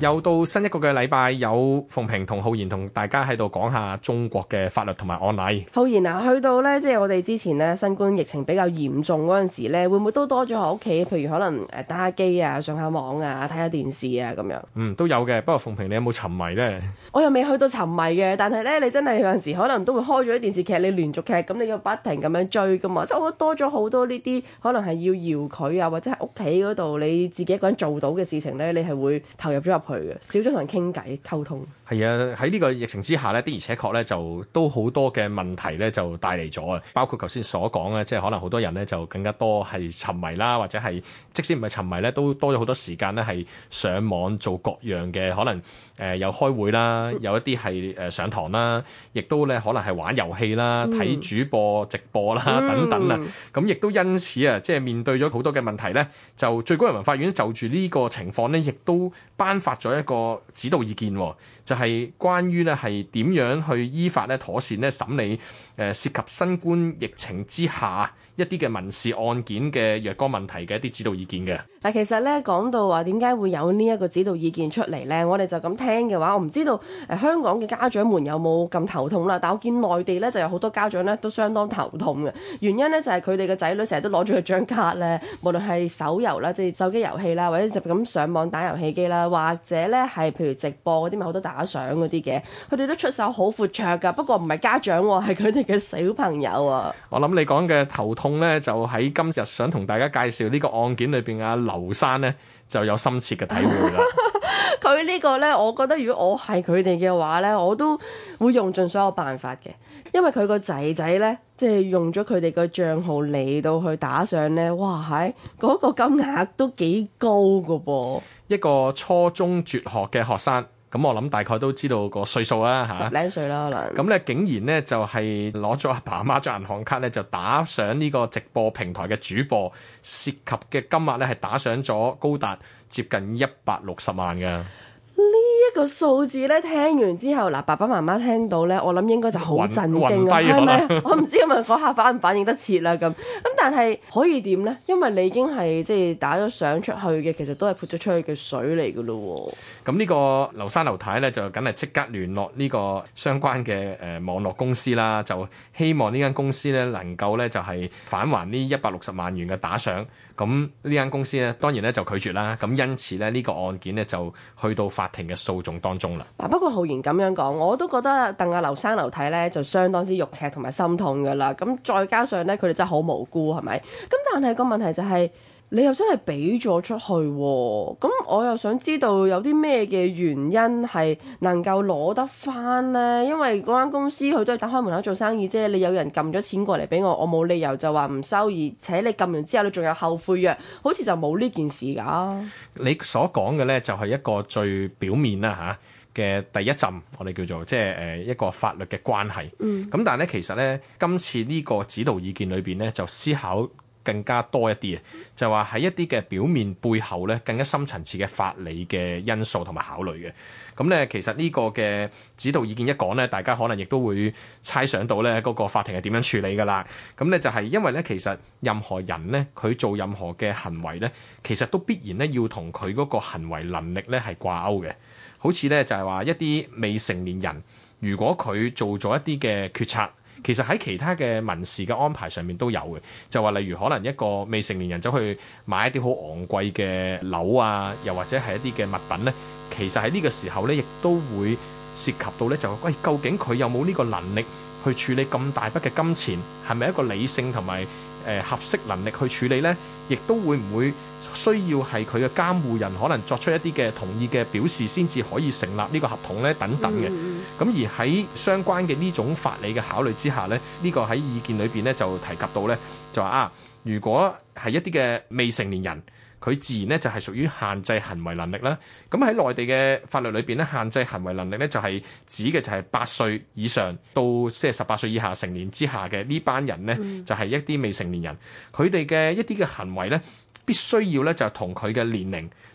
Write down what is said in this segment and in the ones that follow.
又到新一個嘅禮拜，有鳳萍同浩然同大家喺度講下中國嘅法律同埋案例。 浩然啊，去到咧即係我哋之前咧新冠疫情比較嚴重嗰陣時咧，會唔會都多咗喺屋企？譬如可能打下機啊、上下網啊、睇下電視啊咁樣。 都有嘅。不過鳳萍你有冇沉迷呢？ 我又未去到沉迷嘅，但係咧你真係有陣時可能都會開咗啲電視劇，你連續劇咁你要不停咁樣追噶嘛。即係我覺得多咗好多呢啲可能係要搖佢啊，或者喺屋企嗰度你自己一個人做到嘅事情咧，你係會投入咗入去嘅，少咗同人傾偈溝通。 係啊，喺呢個疫情之下呢，的而且確呢，就都好多嘅問題呢，就帶嚟咗啊。包括頭先所講咧，即係可能好多人呢，就更加多係沉迷啦，或者係即使唔係沉迷呢，都多咗好多時間呢，係上網做各樣嘅可能有開會啦，有一啲係上堂啦，亦都呢可能係玩遊戲啦、睇主播直播啦等等啊。咁亦都因此啊，即係面對咗好多嘅問題呢，就最高人民法院就住呢個情況呢，亦都頒發咗一個指導意見，就係關於呢係點樣去依法呢妥善呢審理涉及新冠疫情之下一啲嘅民事案件嘅若干問題嘅一啲指導意見嘅。 嗱，其實咧講到話點解會有呢一個指導意見出嚟咧，我哋就咁聽嘅話，我唔知道香港嘅家長們有冇咁頭痛啦。但我見內地咧就有好多家長咧都相當頭痛嘅，原因咧就係佢哋嘅仔女成日都攞住佢張卡咧，無論係手遊啦，即係手機遊戲啦，或者就咁上網打遊戲機啦，或者咧係譬如直播嗰啲咪好多打賞嗰啲嘅，佢哋都出手好闊綽㗎。不過唔係家長喎，係佢哋嘅小朋友啊。 我諗你講嘅頭痛咧，就喺今日想同大家介紹呢個案件裏邊啊，劉生咧就有深切嘅體會啦。 佢呢個咧，我覺得如果我係佢哋嘅話咧，我都會用盡所有辦法嘅，因為佢個仔仔咧，即係用咗佢哋個帳號嚟到去打賞咧，哇係嗰個金額都幾高噶噃。 一個初中輟學嘅學生。咁我諗大概都知道個歲數啦嚇， 十零歲啦可能。 咁咧竟然咧就係攞咗阿爸阿媽張銀行卡咧，就打賞呢個直播平台嘅主播，涉及嘅金額咧係打賞咗高達接近160萬嘅。 呢個數字咧聽完之後，嗱爸爸媽媽聽到咧，我諗應該就好震驚啊，係咪？我唔知咁啊，嗰下反唔反應得切啦咁。但係可以點咧？因為你已經係即係打咗相出去嘅，其實都係潑咗出去嘅水嚟噶咯喎。 咁呢個劉生劉太咧就梗係即刻聯絡呢個相關嘅網絡公司啦，就希望呢間公司咧能夠咧就係返還呢160萬元嘅打賞。咁呢間公司咧當然咧就拒絕啦。咁因此咧呢個案件咧就去到法庭嘅訴訟當中啦。 不過浩然咁樣講，我都覺得鄧阿劉生劉太咧就相當之肉赤同埋心痛噶啦。咁再加上咧佢哋真係好無辜，係咪？咁但係個問題就係，你又真係俾咗出去喎，咁我又想知道有啲咩嘅原因係能夠攞得翻呢？因為嗰間公司佢都係打開門口做生意啫，你有人撳咗錢過嚟俾我冇理由就話唔收，而且你撳完之後你仲有後悔藥，好似就冇呢件事㗎。你所講嘅呢，就係一個最表面啦嚇嘅第一陣，我哋叫做即係一個法律嘅關係。咁但係咧，其實咧今次呢個指導意見裏邊咧，就思考更加多一啲就話喺一啲嘅表面背後咧，更加深層次嘅法理嘅因素同埋考慮嘅。咁咧，其實呢個嘅指導意見一講咧，大家可能亦都會猜想到咧嗰個法庭係點樣處理㗎啦。咁咧就係因為咧，其實任何人咧，佢做任何嘅行為咧，其實都必然咧要同佢嗰個行為能力咧係掛鈎嘅。好似咧就係話一啲未成年人，如果佢做咗一啲嘅決策，其實喺其他嘅民事嘅安排上面都有嘅。就話例如可能一個未成年人走去買一啲好昂貴嘅樓啊，又或者係一啲嘅物品咧，其實喺呢個時候咧，亦都會涉及到咧就喂，究竟佢有冇呢個能力去處理咁大筆嘅金錢，係咪一個理性同埋合適能力去處理呢？亦都會唔會需要係佢嘅監護人可能作出一啲嘅同意嘅表示先至可以成立呢個合同呢？等等嘅。咁而喺相關嘅呢種法理嘅考慮之下呢，呢個喺意見裏邊呢就提及到呢，就話如果係一啲嘅未成年人，佢自然咧就係屬於限制行為能力啦。咁喺內地嘅法律裏邊咧，限制行為能力咧就係指嘅就係8歲以上到即係18歲以下成年之下嘅呢班人咧，就係一啲未成年人，佢哋嘅一啲嘅行為咧，必須要咧就同佢嘅年齡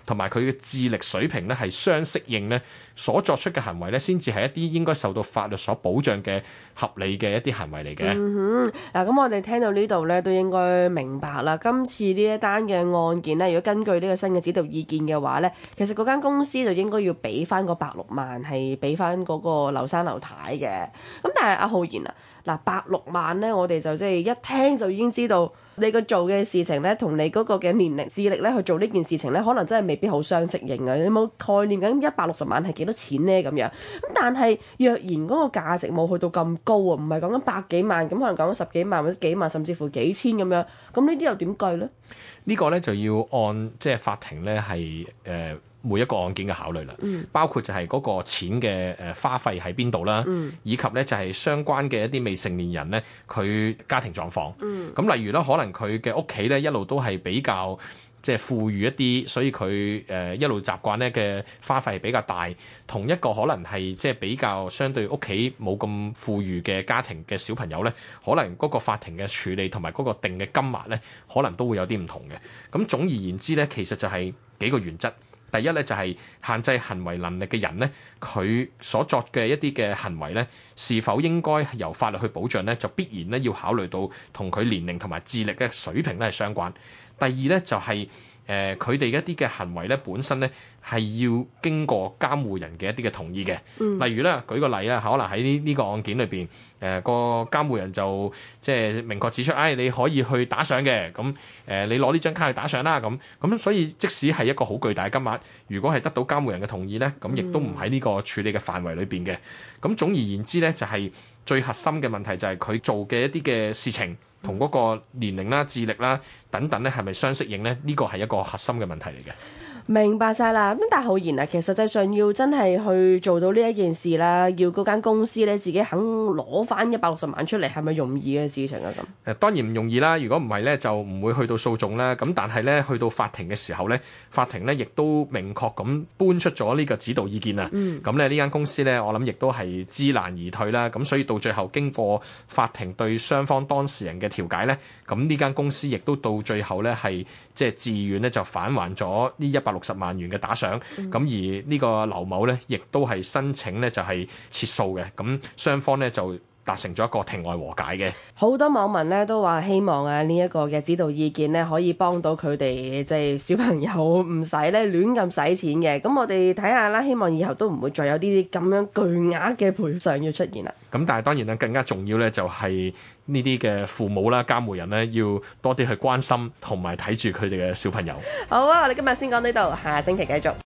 同埋佢嘅智力水平咧係相適應咧，所作出嘅行為咧，先至係一啲應該受到法律所保障嘅合理嘅一啲行為嚟嘅。 嗱，咁我哋聽到呢度咧，都應該明白啦。今次呢一單嘅案件咧，如果根據呢個新嘅指導意見嘅話咧，其實嗰間公司就應該要俾翻個160萬，係俾翻嗰個劉生劉太嘅。咁但係阿浩然啊，嗱160萬咧，我哋就即係一聽就已經知道。你個做嘅事情咧，同你嗰個嘅年齡、智力咧去做呢件事情咧，可能真係未必好相適應啊！你冇概念緊160萬係幾多錢咧咁樣？咁但係若然嗰個價值冇去到咁高啊，唔係講緊百幾萬，咁可能講緊10幾萬或者幾萬，甚至乎幾千咁樣，咁呢啲又點計咧？ 呢個咧就要按即係法庭咧係每一個案件嘅考慮啦，包括就係嗰個錢嘅花費喺邊度啦，以及咧就係相關嘅一啲未成年人咧佢家庭狀況。咁例如咧，可能佢嘅屋企咧一路都係比較即係富裕一啲，所以佢一路習慣咧嘅花費係比較大。同一個可能係即係比較相對屋企冇咁富裕嘅家庭嘅小朋友咧，可能嗰個法庭嘅處理同埋嗰個定嘅金額咧，可能都會有啲唔同嘅。咁總而言之咧，其實就係幾個原則。第一咧就係限制行為能力嘅人咧，佢所作嘅一啲嘅行為咧，是否應該由法律去保障咧，就必然咧要考慮到同佢年齡同埋智力嘅水平咧係相關。第二咧就係佢哋一啲嘅行為咧本身咧係要經過監護人嘅一啲嘅同意嘅。例如咧舉個例啦，可能喺呢個案件裏邊，個監護人就即係明確指出，你可以去打賞嘅，咁你攞呢張卡去打賞啦，咁所以即使係一個好巨大嘅金額，如果係得到監護人嘅同意咧，咁亦都唔喺呢個處理嘅範圍裏邊嘅。咁總而言之咧，就係最核心嘅問題就係佢做嘅一啲嘅事情同嗰個年齡啦、智力啦等等咧，係咪相適應咧？呢個係一個核心嘅問題嚟嘅。 明白晒啦，咁但係浩然啊，其實實際上要真係去做到呢一件事啦，要嗰間公司咧自己肯攞翻160萬出嚟，係咪容易嘅事情啊？咁當然唔容易啦，如果唔係咧，就唔會去到訴訟啦。咁但係咧，去到法庭嘅時候咧，法庭咧亦都明確咁搬出咗呢個指導意見啊。咁咧呢間公司咧，我諗亦都係知難而退啦。咁所以到最後經過法庭對雙方當事人嘅調解咧，咁呢間公司亦都到最後咧係即係自願咧就返還咗呢160萬元嘅打賞。咁而呢個劉某咧，亦都係申請咧就係撤訴嘅。咁雙方咧就達成咗一個庭外和解嘅。 好多網民咧都話希望呢一個嘅指導意見咧可以幫到佢哋，即係小朋友唔使咧亂咁使錢嘅。咁我哋睇下啦，希望以後都唔會再有啲咁樣巨額嘅賠償要出現啦。咁但係當然啦，更加重要咧就係呢啲嘅父母啦、監護人咧，要多啲去關心同埋睇住佢哋嘅小朋友。 好啊，我哋今日先講呢度，下星期繼續。